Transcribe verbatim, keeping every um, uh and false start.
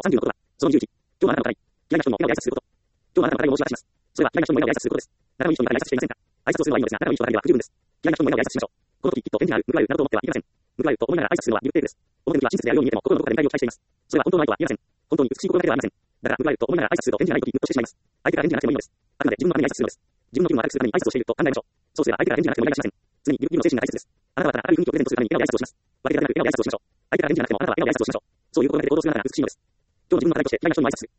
さんじゅうのことは、そのにじゅういち、今日はあなたの方に、嫌いな人の笑顔で挨拶すること。今日はあなたの方に申し渡します。それは嫌いな人の笑顔で挨拶することです。仲のいい人には挨拶していませんか？挨拶をするのはいいのですが、仲のいい人だけでは不十分です。嫌いな人の笑顔で挨拶しましょう。この時きっと返事がある、報われるなどと思ってはいけません。報われると思いながら挨拶するのは義務程度です。表向きは親切であるように見えても、心のどこかで見返りを期待しています。それは本当の愛とは言えません。本当に美しい心だけではありません。だから報われると思いながら挨拶すると返事がない時、ムッとしてしまいます。相手が返事がなくてもいいのです。あくまで自分のために挨拶するのです。自分の気分を悪くするために挨拶をしていると考えましょう。そうすれば相手が返事がなくてもイライラしません。常に義務の精神が大切です。あなたはただ明るい雰囲気をプレゼントするために笑顔で挨拶をします。悪気だけなく笑顔で挨拶をしましょう。相手が返事がなくてもあなたは笑顔で挨拶をしましょう。そういう心がけで行動するあなたが美しいのです。今日の自分の課題として嫌いな人にも挨拶する。